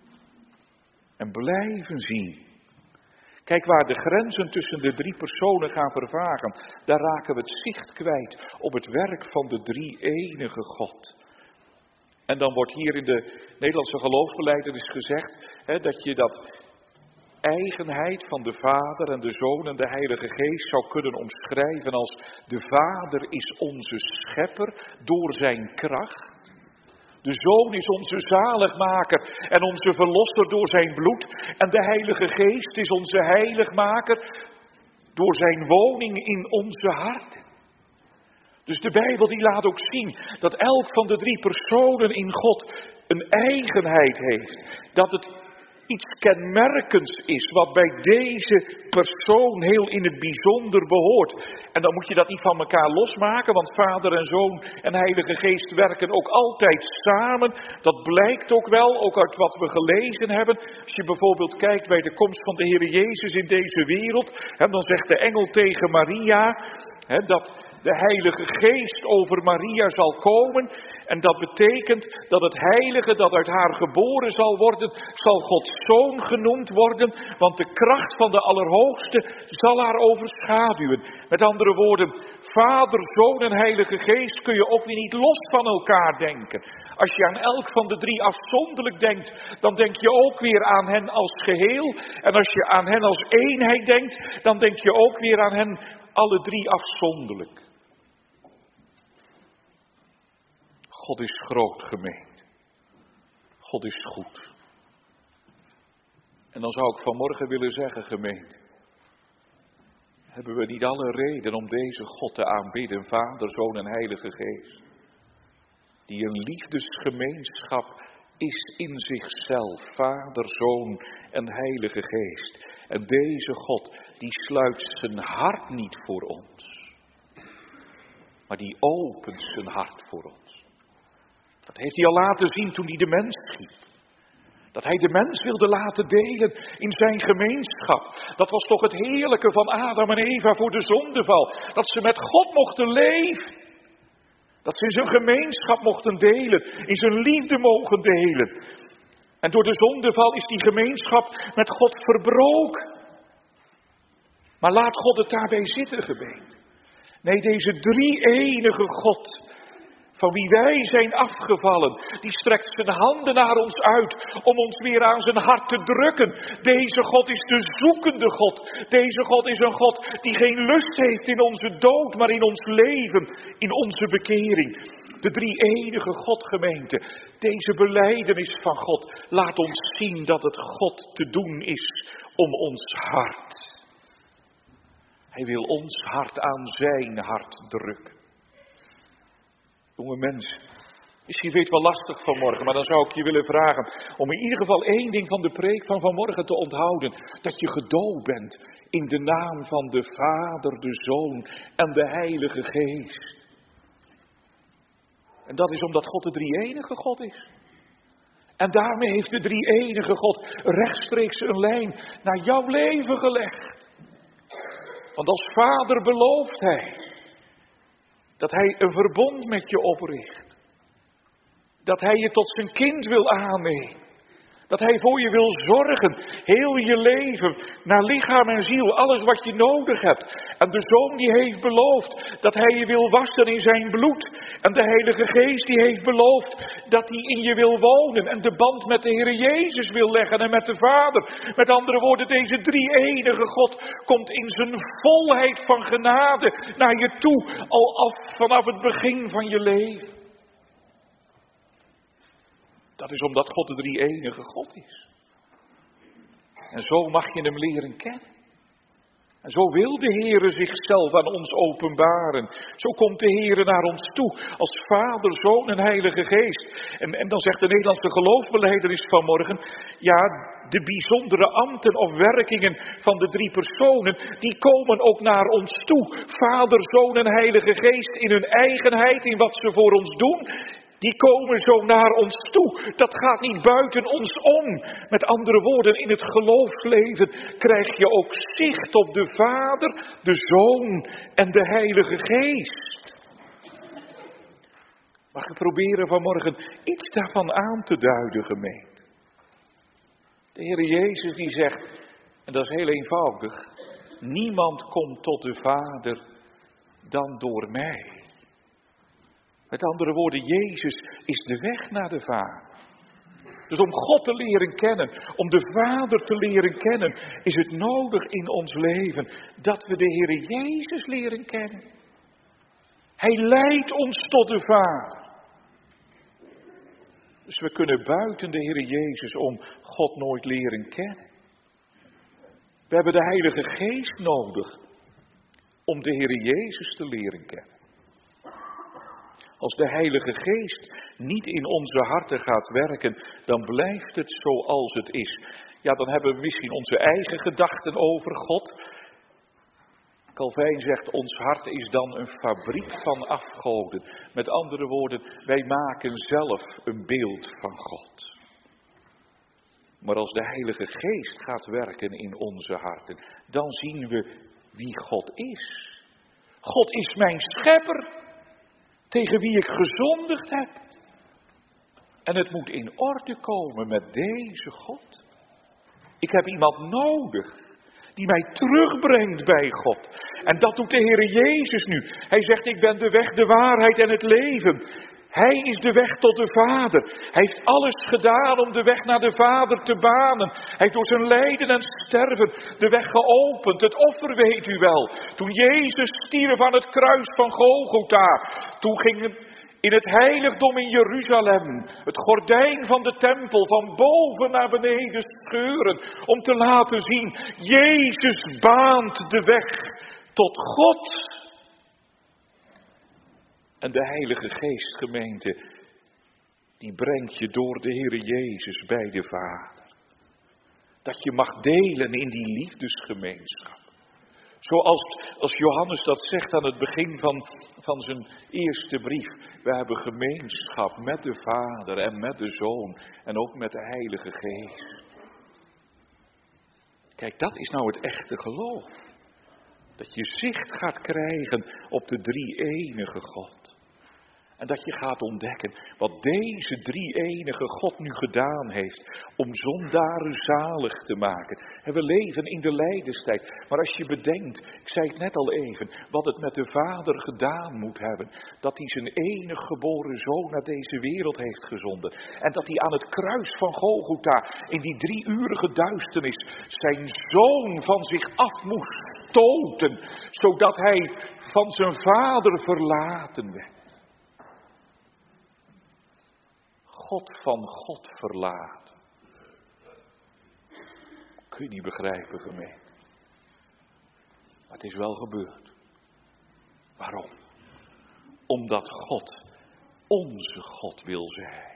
Speaker 1: En blijven zien. Kijk, waar de grenzen tussen de drie personen gaan vervagen, daar raken we het zicht kwijt op het werk van de drie-enige God. En dan wordt hier in de Nederlandse geloofsbelijdenis gezegd dat je dat eigenheid van de Vader en de Zoon en de Heilige Geest zou kunnen omschrijven als de Vader is onze schepper door zijn kracht. De Zoon is onze zaligmaker en onze verlosser door zijn bloed. En de Heilige Geest is onze heiligmaker door zijn woning in onze harten. Dus de Bijbel die laat ook zien dat elk van de drie personen in God een eigenheid heeft. Dat het iets kenmerkends is wat bij deze persoon heel in het bijzonder behoort. En dan moet je dat niet van elkaar losmaken, want Vader en Zoon en Heilige Geest werken ook altijd samen. Dat blijkt ook wel, ook uit wat we gelezen hebben. Als je bijvoorbeeld kijkt bij de komst van de Heer Jezus in deze wereld, dan zegt de engel tegen Maria dat de Heilige Geest over Maria zal komen. En dat betekent dat het heilige dat uit haar geboren zal worden, zal Gods Zoon genoemd worden. Want de kracht van de Allerhoogste zal haar overschaduwen. Met andere woorden, Vader, Zoon en Heilige Geest kun je ook weer niet los van elkaar denken. Als je aan elk van de drie afzonderlijk denkt, dan denk je ook weer aan hen als geheel. En als je aan hen als eenheid denkt, dan denk je ook weer aan hen alle drie afzonderlijk. God is groot, gemeente. God is goed. En dan zou ik vanmorgen willen zeggen, gemeente, hebben we niet alle reden om deze God te aanbidden, Vader, Zoon en Heilige Geest, die een liefdesgemeenschap is in zichzelf, Vader, Zoon en Heilige Geest. En deze God, die sluit zijn hart niet voor ons, maar die opent zijn hart voor ons. Dat heeft hij al laten zien toen hij de mens schiep. Dat hij de mens wilde laten delen in zijn gemeenschap. Dat was toch het heerlijke van Adam en Eva voor de zondeval. Dat ze met God mochten leven. Dat ze in zijn gemeenschap mochten delen. In zijn liefde mogen delen. En door de zondeval is die gemeenschap met God verbroken. Maar laat God het daarbij zitten, gemeente. Nee, deze drie-enige God, van wie wij zijn afgevallen, die strekt zijn handen naar ons uit om ons weer aan zijn hart te drukken. Deze God is de zoekende God. Deze God is een God die geen lust heeft in onze dood, maar in ons leven, in onze bekering. De drie-enige God, gemeente, deze belijdenis van God laat ons zien dat het God te doen is om ons hart. Hij wil ons hart aan zijn hart drukken. Jonge mensen, misschien weet het wel lastig vanmorgen, maar dan zou ik je willen vragen om in ieder geval één ding van de preek van vanmorgen te onthouden. Dat je gedoopt bent in de naam van de Vader, de Zoon en de Heilige Geest. En dat is omdat God de drie-enige God is. En daarmee heeft de drie-enige God rechtstreeks een lijn naar jouw leven gelegd. Want als Vader belooft Hij Dat hij een verbond met je opricht. Dat hij je tot zijn kind wil aannemen. Dat hij voor je wil zorgen, heel je leven, naar lichaam en ziel, alles wat je nodig hebt. En de Zoon die heeft beloofd dat hij je wil wassen in zijn bloed. En de Heilige Geest die heeft beloofd dat hij in je wil wonen. En de band met de Heer Jezus wil leggen en met de Vader. Met andere woorden, deze drie-enige God komt in zijn volheid van genade naar je toe. Al af vanaf het begin van je leven. Dat is omdat God de drie-enige God is. En zo mag je hem leren kennen. En zo wil de Heere zichzelf aan ons openbaren. Zo komt de Heere naar ons toe als Vader, Zoon en Heilige Geest. En dan zegt de Nederlandse geloofsbelijdenis vanmorgen, ja, de bijzondere ambten of werkingen van de drie personen, die komen ook naar ons toe. Vader, Zoon en Heilige Geest in hun eigenheid, in wat ze voor ons doen. Die komen zo naar ons toe. Dat gaat niet buiten ons om. Met andere woorden, in het geloofsleven krijg je ook zicht op de Vader, de Zoon en de Heilige Geest. Mag ik proberen vanmorgen iets daarvan aan te duiden, gemeente? De Heer Jezus die zegt, en dat is heel eenvoudig, niemand komt tot de Vader dan door mij. Met andere woorden, Jezus is de weg naar de Vader. Dus om God te leren kennen, om de Vader te leren kennen, is het nodig in ons leven dat we de Heer Jezus leren kennen. Hij leidt ons tot de Vader. Dus we kunnen buiten de Heer Jezus om God nooit leren kennen. We hebben de Heilige Geest nodig om de Heer Jezus te leren kennen. Als de Heilige Geest niet in onze harten gaat werken, dan blijft het zoals het is. Ja, dan hebben we misschien onze eigen gedachten over God. Calvijn zegt, ons hart is dan een fabriek van afgoden. Met andere woorden, wij maken zelf een beeld van God. Maar als de Heilige Geest gaat werken in onze harten, dan zien we wie God is. God is mijn schepper. Tegen wie ik gezondigd heb. En het moet in orde komen met deze God. Ik heb iemand nodig die mij terugbrengt bij God. En dat doet de Heer Jezus nu. Hij zegt, ik ben de weg, de waarheid en het leven. Hij is de weg tot de Vader. Hij heeft alles gedaan om de weg naar de Vader te banen. Hij heeft door zijn lijden en sterven de weg geopend. Het offer weet u wel. Toen Jezus stierf aan het kruis van Golgotha. Toen ging in het heiligdom in Jeruzalem het gordijn van de tempel van boven naar beneden scheuren. Om te laten zien, Jezus baant de weg tot God. En de Heilige Geest, gemeente, die brengt je door de Heer Jezus bij de Vader. Dat je mag delen in die liefdesgemeenschap. Zoals Johannes dat zegt aan het begin van zijn eerste brief. We hebben gemeenschap met de Vader en met de Zoon en ook met de Heilige Geest. Kijk, dat is nou het echte geloof. Dat je zicht gaat krijgen op de drie-enige God. En dat je gaat ontdekken wat deze drie-enige God nu gedaan heeft om zondaren zalig te maken. En we leven in de lijdenstijd. Maar als je bedenkt, ik zei het net al even, wat het met de Vader gedaan moet hebben. Dat hij zijn enig geboren Zoon naar deze wereld heeft gezonden. En dat hij aan het kruis van Golgotha in die 3-urige duisternis zijn Zoon van zich af moest stoten. Zodat hij van zijn Vader verlaten werd. God van God verlaten. Kun je niet begrijpen, gemeente. Maar het is wel gebeurd. Waarom? Omdat God onze God wil zijn.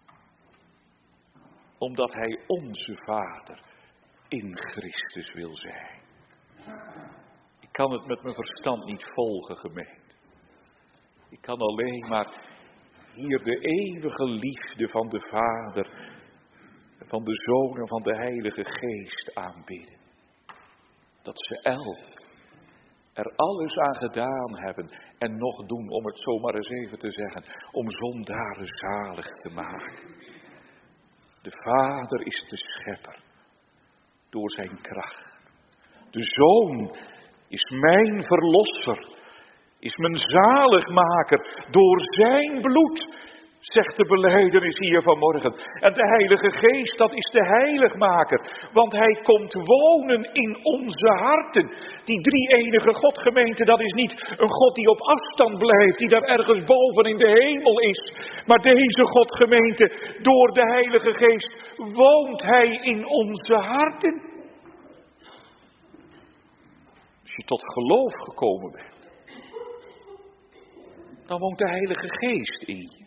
Speaker 1: Omdat Hij onze Vader in Christus wil zijn. Ik kan het met mijn verstand niet volgen, gemeente. Ik kan alleen maar hier de eeuwige liefde van de Vader, van de Zoon en van de Heilige Geest aanbidden. Dat ze er alles aan gedaan hebben en nog doen, om het zomaar eens even te zeggen, om zondaren zalig te maken. De Vader is de schepper door zijn kracht. De Zoon is mijn verlosser, is mijn zaligmaker door zijn bloed, zegt de belijdenis hier vanmorgen. En de Heilige Geest, dat is de heiligmaker. Want hij komt wonen in onze harten. Die drie-enige Godgemeente, dat is niet een God die op afstand blijft, die daar ergens boven in de hemel is. Maar deze Godgemeente, door de Heilige Geest, woont hij in onze harten. Als je tot geloof gekomen bent, dan woont de Heilige Geest in je.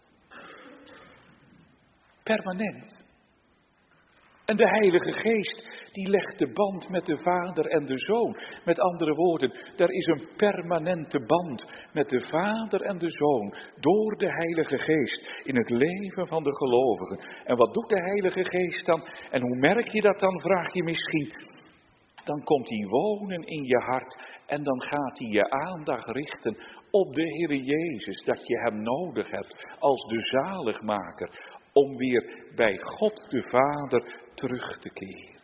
Speaker 1: Permanent. En de Heilige Geest, die legt de band met de Vader en de Zoon. Met andere woorden, er is een permanente band met de Vader en de Zoon. Door de Heilige Geest in het leven van de gelovigen. En wat doet de Heilige Geest dan? En hoe merk je dat dan, vraag je misschien. Dan komt hij wonen in je hart en dan gaat hij je aandacht richten op de Heer Jezus. Dat je hem nodig hebt als de zaligmaker. Om weer bij God de Vader terug te keren.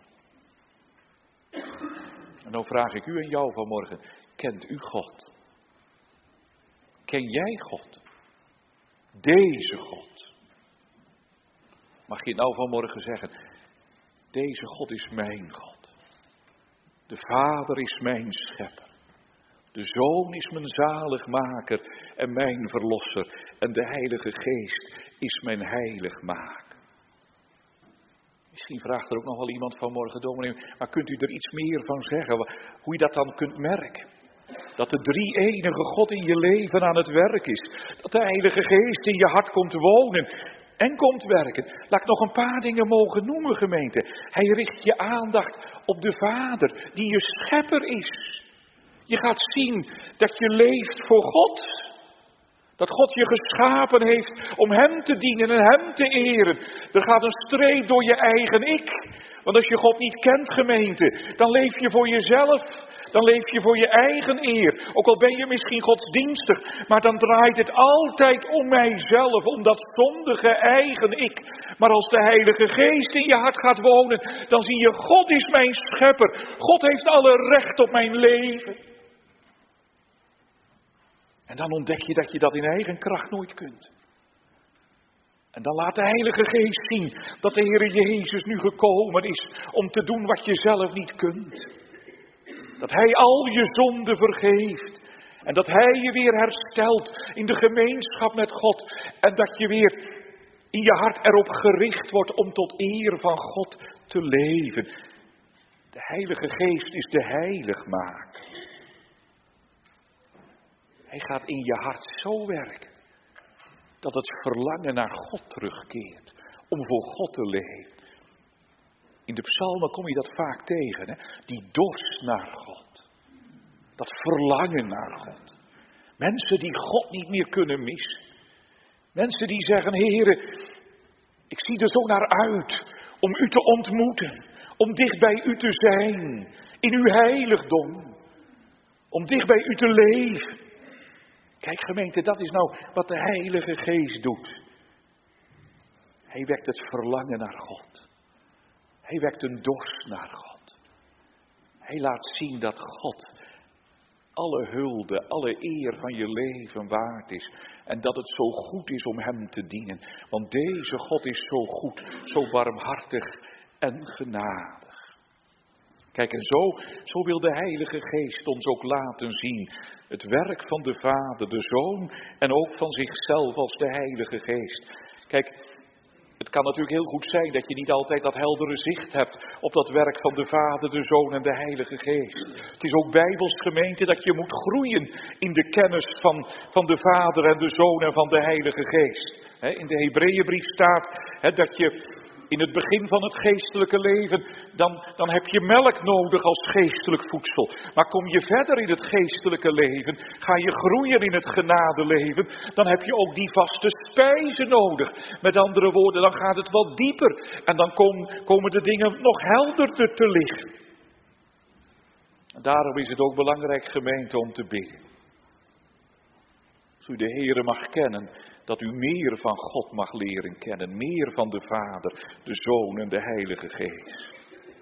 Speaker 1: En dan vraag ik u en jou vanmorgen, kent u God? Ken jij God? Deze God. Mag je nou vanmorgen zeggen, deze God is mijn God. De Vader is mijn schepper. De Zoon is mijn zaligmaker en mijn verlosser. En de Heilige Geest is mijn heiligmaker. Misschien vraagt er ook nog wel iemand vanmorgen, dominee, maar kunt u er iets meer van zeggen? Hoe je dat dan kunt merken? Dat de drie-enige God in je leven aan het werk is. Dat de Heilige Geest in je hart komt wonen en komt werken. Laat ik nog een paar dingen mogen noemen, gemeente. Hij richt je aandacht op de Vader, die je schepper is. Je gaat zien dat je leeft voor God. Dat God je geschapen heeft om hem te dienen en hem te eren. Er gaat een streep door je eigen ik. Want als je God niet kent, gemeente, dan leef je voor jezelf. Dan leef je voor je eigen eer. Ook al ben je misschien godsdienstig, maar dan draait het altijd om mijzelf, om dat zondige eigen ik. Maar als de Heilige Geest in je hart gaat wonen, dan zie je, God is mijn schepper. God heeft alle recht op mijn leven. En dan ontdek je dat je dat in eigen kracht nooit kunt. En dan laat de Heilige Geest zien dat de Heer Jezus nu gekomen is om te doen wat je zelf niet kunt. Dat Hij al je zonden vergeeft. En dat Hij je weer herstelt in de gemeenschap met God. En dat je weer in je hart erop gericht wordt om tot eer van God te leven. De Heilige Geest is de heiligmaker. Hij gaat in je hart zo werken, dat het verlangen naar God terugkeert, om voor God te leven. In de psalmen kom je dat vaak tegen, hè? Die dorst naar God. Dat verlangen naar God. Mensen die God niet meer kunnen missen. Mensen die zeggen, Heere, ik zie er zo naar uit om u te ontmoeten, om dicht bij u te zijn, in uw heiligdom, om dicht bij u te leven. Kijk gemeente, dat is nou wat de Heilige Geest doet. Hij wekt het verlangen naar God. Hij wekt een dorst naar God. Hij laat zien dat God alle hulde, alle eer van je leven waard is. En dat het zo goed is om hem te dienen. Want deze God is zo goed, zo barmhartig en genadig. Kijk, en zo wil de Heilige Geest ons ook laten zien. Het werk van de Vader, de Zoon en ook van zichzelf als de Heilige Geest. Kijk, het kan natuurlijk heel goed zijn dat je niet altijd dat heldere zicht hebt op dat werk van de Vader, de Zoon en de Heilige Geest. Het is ook bijbels, gemeente, dat je moet groeien in de kennis van de Vader en de Zoon en van de Heilige Geest. In de Hebreeënbrief staat dat je in het begin van het geestelijke leven, dan heb je melk nodig als geestelijk voedsel. Maar kom je verder in het geestelijke leven, ga je groeien in het genadeleven, dan heb je ook die vaste spijzen nodig. Met andere woorden, dan gaat het wat dieper en dan komen de dingen nog helderder te licht. Daarom is het ook belangrijk, gemeente, om te bidden. Als u de Heere mag kennen, dat u meer van God mag leren kennen. Meer van de Vader, de Zoon en de Heilige Geest.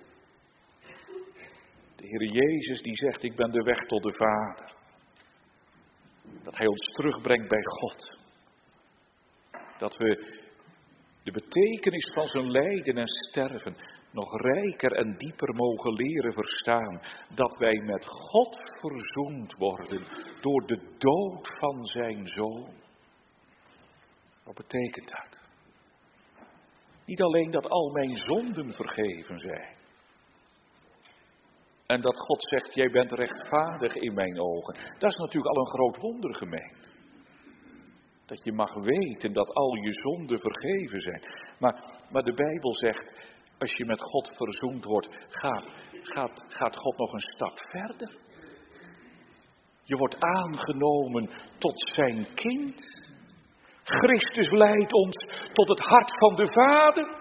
Speaker 1: De Heere Jezus die zegt, ik ben de weg tot de Vader. Dat Hij ons terugbrengt bij God. Dat we de betekenis van zijn lijden en sterven nog rijker en dieper mogen leren verstaan. Dat wij met God verzoend worden door de dood van zijn Zoon. Wat betekent dat? Niet alleen dat al mijn zonden vergeven zijn. En dat God zegt, jij bent rechtvaardig in mijn ogen. Dat is natuurlijk al een groot wonder, gemeente. Dat je mag weten dat al je zonden vergeven zijn. Maar de Bijbel zegt, als je met God verzoend wordt, gaat God nog een stap verder. Je wordt aangenomen tot zijn kind. Christus leidt ons tot het hart van de Vader.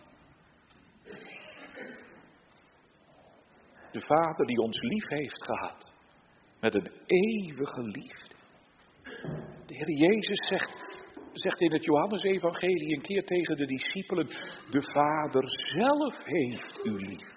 Speaker 1: De Vader die ons lief heeft gehad. Met een eeuwige liefde. De Heer Jezus zegt in het Johannesevangelie een keer tegen de discipelen. De Vader zelf heeft u lief.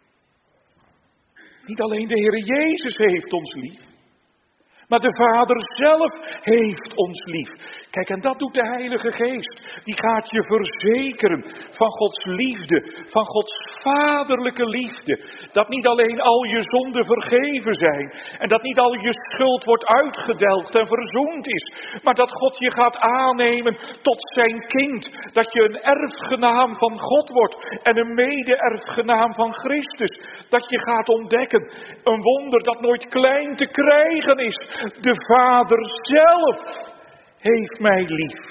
Speaker 1: Niet alleen de Heer Jezus heeft ons lief. Maar de Vader zelf heeft ons lief. Kijk, en dat doet de Heilige Geest. Die gaat je verzekeren van Gods liefde, van Gods vaderlijke liefde. Dat niet alleen al je zonden vergeven zijn. En dat niet al je schuld wordt uitgedelgd en verzoend is. Maar dat God je gaat aannemen tot zijn kind. Dat je een erfgenaam van God wordt en een mede-erfgenaam van Christus. Dat je gaat ontdekken, een wonder dat nooit klein te krijgen is. De Vader zelf heeft mij lief.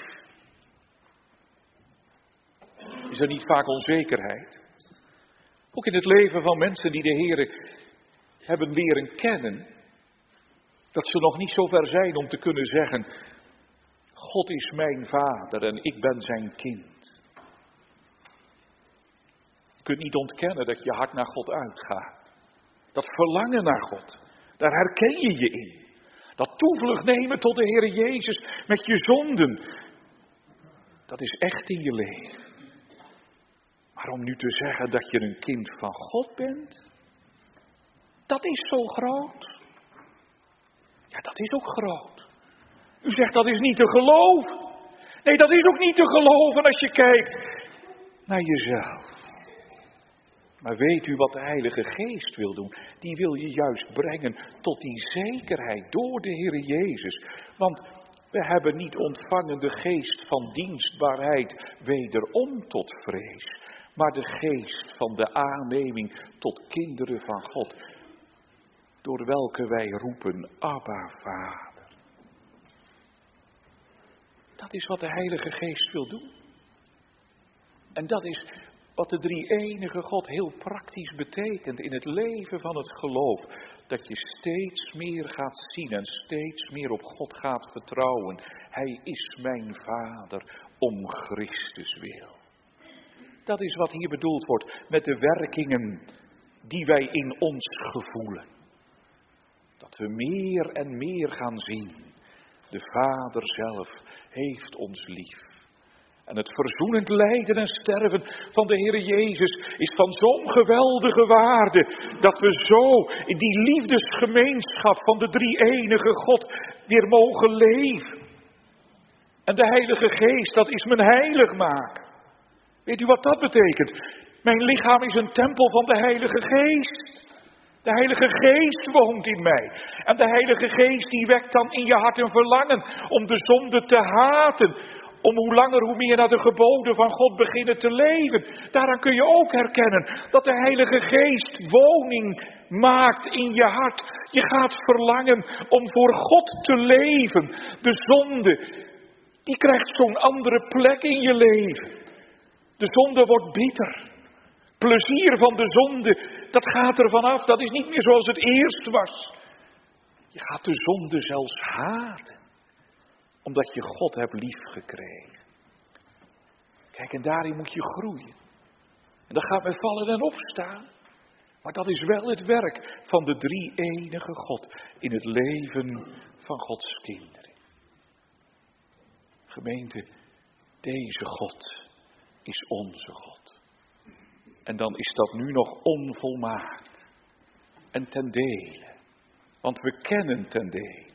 Speaker 1: Is er niet vaak onzekerheid? Ook in het leven van mensen die de Heere hebben leren kennen. Dat ze nog niet zo ver zijn om te kunnen zeggen, God is mijn Vader en ik ben zijn kind. Je kunt niet ontkennen dat je hart naar God uitgaat. Dat verlangen naar God, daar herken je je in. Dat toevlucht nemen tot de Heer Jezus met je zonden. Dat is echt in je leven. Maar om nu te zeggen dat je een kind van God bent. Dat is zo groot. Ja, dat is ook groot. U zegt dat is niet te geloven. Nee, dat is ook niet te geloven als je kijkt naar jezelf. Maar weet u wat de Heilige Geest wil doen? Die wil je juist brengen tot die zekerheid door de Heer Jezus. Want we hebben niet ontvangen de geest van dienstbaarheid wederom tot vrees. Maar de geest van de aanneming tot kinderen van God. Door welke wij roepen, Abba, Vader. Dat is wat de Heilige Geest wil doen. En dat is wat de drie-enige God heel praktisch betekent in het leven van het geloof. Dat je steeds meer gaat zien en steeds meer op God gaat vertrouwen. Hij is mijn Vader om Christus wil. Dat is wat hier bedoeld wordt met de werkingen die wij in ons gevoelen. Dat we meer en meer gaan zien. De Vader zelf heeft ons lief. En het verzoenend lijden en sterven van de Heer Jezus is van zo'n geweldige waarde. Dat we zo in die liefdesgemeenschap van de drie-enige God weer mogen leven. En de Heilige Geest, dat is mijn heiligmaker. Weet u wat dat betekent? Mijn lichaam is een tempel van de Heilige Geest. De Heilige Geest woont in mij. En de Heilige Geest die wekt dan in je hart een verlangen om de zonde te haten. Om hoe langer hoe meer naar de geboden van God beginnen te leven. Daaraan kun je ook herkennen dat de Heilige Geest woning maakt in je hart. Je gaat verlangen om voor God te leven. De zonde, die krijgt zo'n andere plek in je leven. De zonde wordt bitter. Plezier van de zonde, dat gaat er vanaf. Dat is niet meer zoals het eerst was. Je gaat de zonde zelfs haten. Omdat je God hebt liefgekregen. Kijk, en daarin moet je groeien. En dat gaat met vallen en opstaan. Maar dat is wel het werk van de drie-enige God in het leven van Gods kinderen. Gemeente, deze God is onze God. En dan is dat nu nog onvolmaakt en ten dele. Want we kennen ten dele.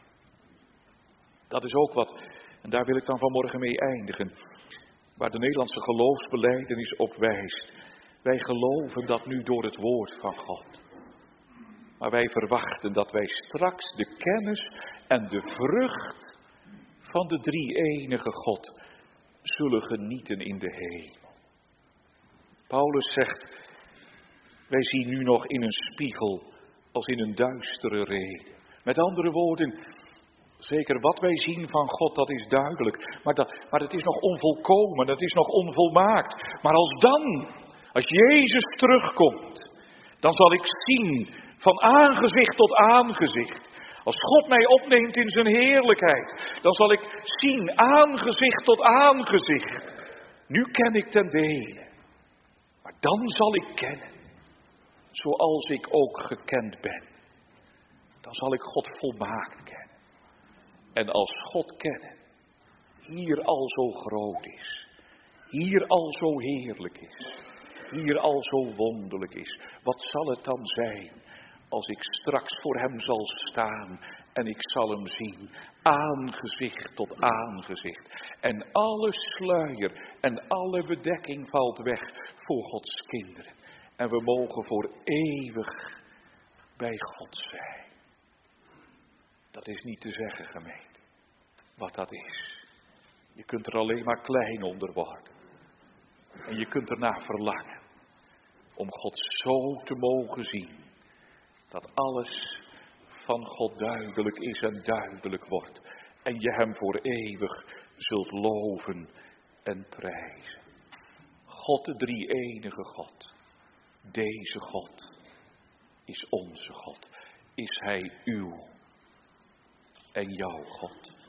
Speaker 1: Dat is ook wat, en daar wil ik dan vanmorgen mee eindigen, waar de Nederlandse geloofsbelijdenis op wijst. Wij geloven dat nu door het woord van God. Maar wij verwachten dat wij straks de kennis en de vrucht van de drie-enige God zullen genieten in de hemel. Paulus zegt, wij zien nu nog in een spiegel als in een duistere reden. Met andere woorden, zeker wat wij zien van God, dat is duidelijk. Maar het is nog onvolkomen, het is nog onvolmaakt. Maar als Jezus terugkomt, dan zal ik zien van aangezicht tot aangezicht. Als God mij opneemt in zijn heerlijkheid, dan zal ik zien aangezicht tot aangezicht. Nu ken ik ten dele, maar dan zal ik kennen, zoals ik ook gekend ben. Dan zal ik God volmaakt kennen. En als God kennen, hier al zo groot is, hier al zo heerlijk is, hier al zo wonderlijk is, wat zal het dan zijn als ik straks voor hem zal staan en ik zal hem zien, aangezicht tot aangezicht. En alle sluier en alle bedekking valt weg voor Gods kinderen. En we mogen voor eeuwig bij God zijn. Dat is niet te zeggen, gemeente, wat dat is. Je kunt er alleen maar klein onder worden. En je kunt ernaar verlangen om God zo te mogen zien, dat alles van God duidelijk is en duidelijk wordt. En je hem voor eeuwig zult loven en prijzen. God, de drie-enige God. Deze God is onze God. Is hij uw en jouw God.